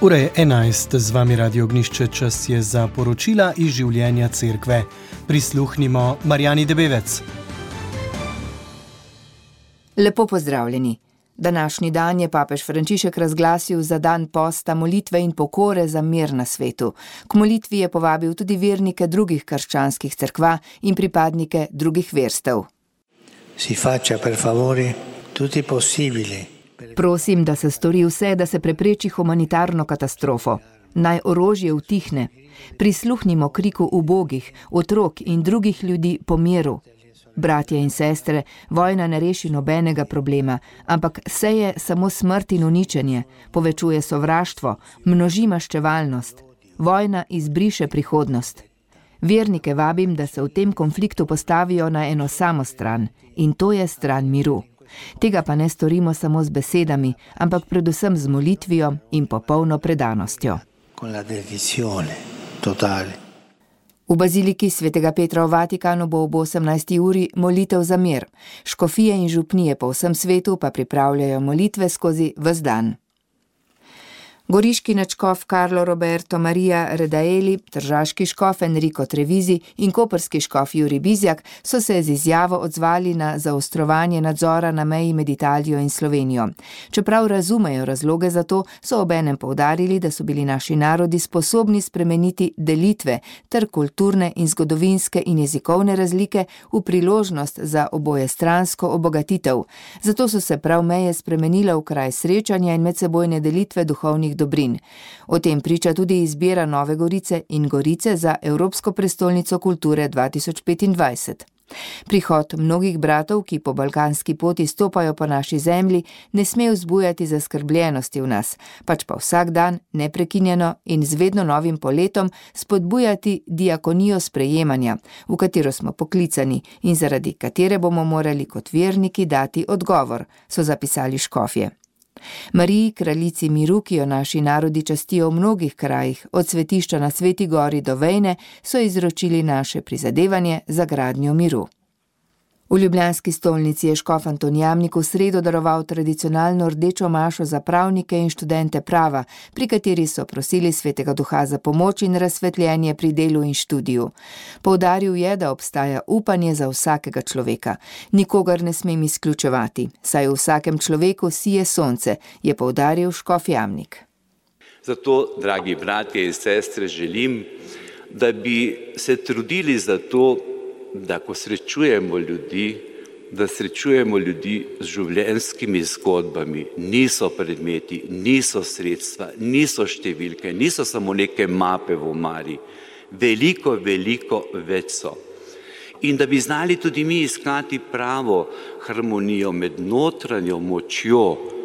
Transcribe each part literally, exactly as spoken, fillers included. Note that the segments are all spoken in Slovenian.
Ura je enajst, z vami Radio Ognjišče, čas je za poročila iz življenja cerkve. Prisluhnimo Marjani Debevec. Lepo pozdravljeni. Današnji dan je papež Frančišek razglasil za dan posta, molitve in pokore za mir na svetu. K molitvi je povabil tudi vernike drugih krščanskih cerkva in pripadnike drugih verstev. Si faccia per favore tutti possibili. Prosim, da se stori vse, da se prepreči humanitarno katastrofo. Naj orožje utihne. Prisluhnimo kriku ubogih, otrok in drugih ljudi po miru. Bratje in sestre, vojna ne reši nobenega problema, ampak seje samo smrt in uničenje, povečuje sovraštvo, množi maščevalnost. Vojna izbriše prihodnost. Vernike vabim, da se v tem konfliktu postavijo na eno samo stran, in to je stran miru. Tega pa ne storimo samo z besedami, ampak predvsem z molitvijo in popolno predanostjo. V baziliki svetega Petra v Vatikanu bo ob osemnajsti uri molitev za mir. Škofije in župnije po vsem svetu pa pripravljajo molitve skozi ves dan. Goriški nadškof Carlo Roberto Maria Redaeli, tržaški škof Enrico Trevizi in koprski škof Jurij Bizjak so se z izjavo odzvali na zaostrovanje nadzora na meji med Italijo in Slovenijo. Čeprav razumejo razloge za to, so obenem poudarili, da so bili naši narodi sposobni spremeniti delitve ter kulturne in zgodovinske in jezikovne razlike v priložnost za obojestransko obogatitev. Zato so se prav meje spremenile v kraj srečanja in medsebojne delitve duhovnih dobrin. O tem priča tudi izbira Nove Gorice in Gorice za Evropsko prestolnico kulture dva tisoč petindvajset. Prihod mnogih bratov, ki po balkanski poti stopajo po naši zemlji, ne sme vzbujati zaskrbljenosti v nas, pač pa vsak dan, neprekinjeno in z vedno novim poletom spodbujati diakonijo sprejemanja, v katero smo poklicani in zaradi katere bomo morali kot verniki dati odgovor, so zapisali škofje. Mariji, kraljici miru, ki jo naši narodi častijo v mnogih krajih, od svetišča na Sveti gori do Vejne, so izročili naše prizadevanje za gradnjo miru. V ljubljanski stolnici je škof Anton Jamnik v sredo daroval tradicionalno rdečo mašo za pravnike in študente prava, pri kateri so prosili Svetega Duha za pomoč in razsvetljenje pri delu in študiju. Poudaril je, da obstaja upanje za vsakega človeka. Nikogar ne smem izključevati, saj v vsakem človeku sije sonce, je poudaril škof Jamnik. Zato, dragi bratje in sestre, želim, da bi se trudili za to, da ko srečujemo ljudi, da srečujemo ljudi z življenjskimi zgodbami, niso predmeti, niso sredstva, niso številke, niso samo neke mape v omari, veliko, veliko več so. In da bi znali tudi mi iskati pravo harmonijo med notranjo močjo,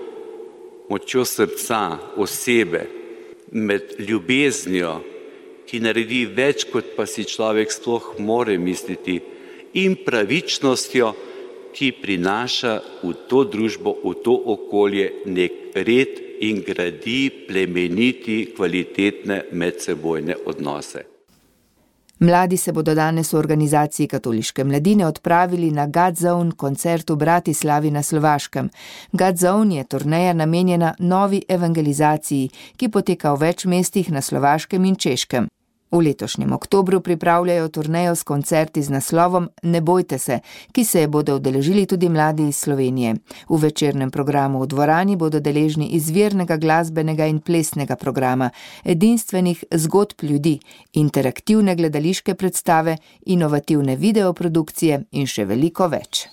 močjo srca, osebe, med ljubeznijo, ki naredi več, kot pa si človek sploh more misliti, in pravičnostjo, ki prinaša v to družbo, v to okolje nek red in gradi plemeniti, kvalitetne medsebojne odnose. Mladi se bodo danes v organizaciji Katoliške mladine odpravili na Gadzovn koncert v Bratislavi na Slovaškem. Gadzovn je turneja namenjena novi evangelizaciji, ki poteka v več mestih na Slovaškem in Češkem. V letošnjem oktobru pripravljajo turnejo s koncerti z naslovom Ne bojte se, ki se je bodo udeležili tudi mladi iz Slovenije. V večernem programu v dvorani bodo deležni izvirnega glasbenega in plesnega programa, edinstvenih zgodb ljudi, interaktivne gledališke predstave, inovativne videoprodukcije in še veliko več.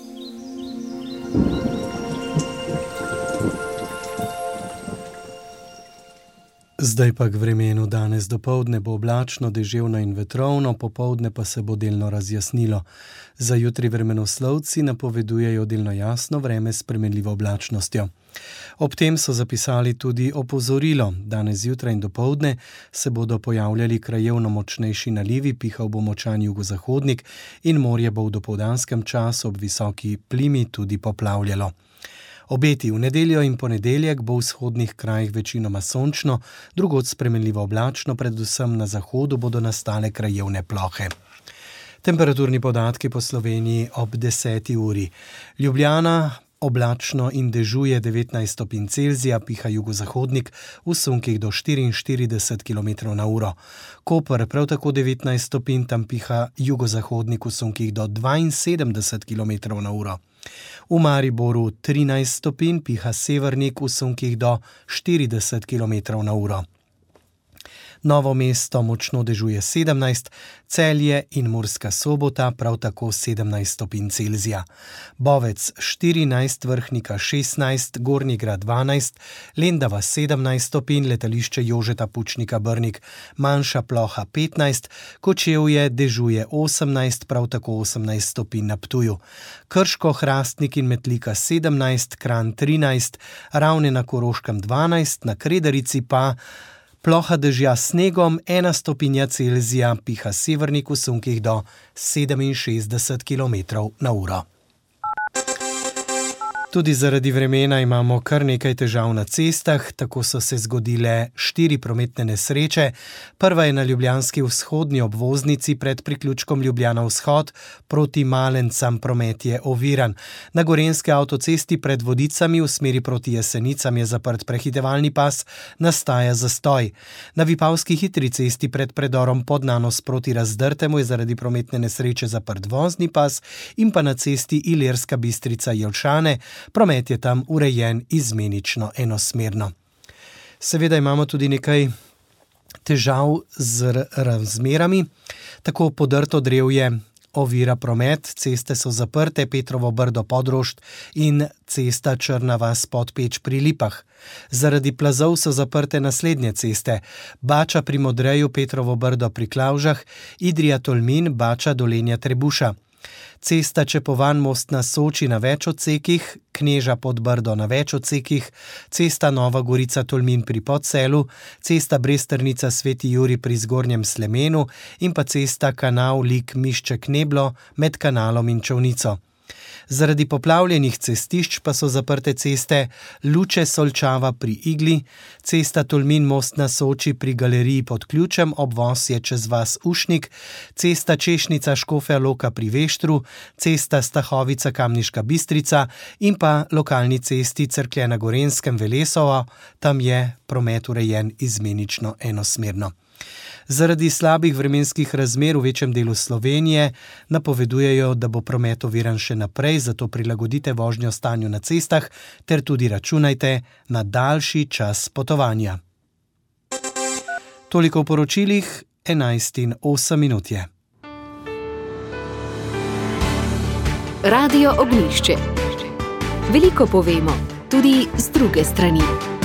Zdaj pa k vremenu. Danes dopoldne bo oblačno, deževno in vetrovno, popoldne pa se bo delno razjasnilo. Za jutri vremenoslovci napovedujejo delno jasno vreme s spremenljivo oblačnostjo. Ob tem so zapisali tudi opozorilo. Danes zjutraj in dopoldne se bodo pojavljali krajevno močnejši nalivi, pihal bo močan jugozahodnik in morje bo v dopoldanskem času ob visoki plimi tudi poplavljalo. Obeti v nedeljo in ponedeljek bo v vzhodnih krajih večinoma sončno, drugod spremenljivo oblačno, predvsem na zahodu bodo nastale krajevne plohe. Temperaturni podatki po Sloveniji ob deseti uri. Ljubljana oblačno in dežuje devetnajst stopinj Celzija, piha jugozahodnik v sunkih do štiriinštirideset kilometrov na uro. Koper prav tako devetnajst stopinj, tam piha jugozahodnik v sunkih do dvainsedemdeset kilometrov na uro. V Mariboru trinajst stopinj, piha severnik v sunkih do štirideset kilometrov na uro. Novo mesto močno dežuje sedemnajst, Celje in Murska Sobota prav tako sedemnajst stopinj Celzija. Bovec štirinajst, Vrhnika šestnajst, Gornji Grad dvanajst, Lendava sedemnajst stopinj, letališče Jožeta Pučnika Brnik, manjša Ploha petnajst, Kočevje dežuje osemnajst, prav tako osemnajst stopinj na Ptuju. Krško, Hrastnik in Metlika sedemnajst, Kranj trinajst, Ravne na Koroškem dvanajst, na Kredarici pa ploha dežja s snegom, ena stopinja Celzija, piha severnik v sunkih do sedeminšestdeset kilometrov na uro. Tudi zaradi vremena imamo kar nekaj težav na cestah, tako so se zgodile štiri prometne nesreče. Prva je na ljubljanski vzhodni obvoznici pred priključkom Ljubljana vzhod, proti Malencam promet je oviran. Na gorenjski avtocesti pred Vodicami v smeri proti Jesenicam je zaprt prehitevalni pas, nastaja zastoj. Na Vipavski hitri cesti pred predorom Podnanos proti Razdrtemu je zaradi prometne nesreče zaprt vozni pas in pa na cesti Ilirska Bistrica-Jelšane promet je tam urejen izmenično enosmerno. Seveda imamo tudi nekaj težav z razmerami, tako Podrto Drevje ovira promet, ceste so zaprte, Petrovo Brdo Podrošt in cesta Črna vas Podpeč pri Lipah. Zaradi plazov so zaprte naslednje ceste: Bača pri Modreju, Petrovo Brdo pri Klavžah, Idrija Tolmin, Bača Dolenja Trebuša. Cesta Čepovan Most na Soči na več odsekih, Kneža pod Brdo na več odsekih, cesta Nova Gorica Tolmin pri Podselu, cesta Bresternica Sveti Jurij pri Zgornjem Slemenu in pa cesta Kanal Lik Mišček Neblo med Kanalom in Čovnico. Zaradi poplavljenih cestišč pa so zaprte ceste Luče Solčava pri Igli, cesta Tolmin Most na Soči pri Galeriji pod Ključem, obvoz je čez vas Ušnik, cesta Češnica Škofja Loka pri Veštru, cesta Stahovica Kamniška Bistrica in pa lokalni cesti Cerklje na Gorenskem Velesovo, tam je promet urejen izmenično enosmerno. Zaradi slabih vremenskih razmer v večjem delu Slovenije napovedujejo, da bo promet oviran še naprej, zato prilagodite vožnjo stanju na cestah ter tudi računajte na daljši čas potovanja. Toliko v poročilih, enajst in osem minut je. Radio Ognjišče. Veliko povemo, tudi z druge strani.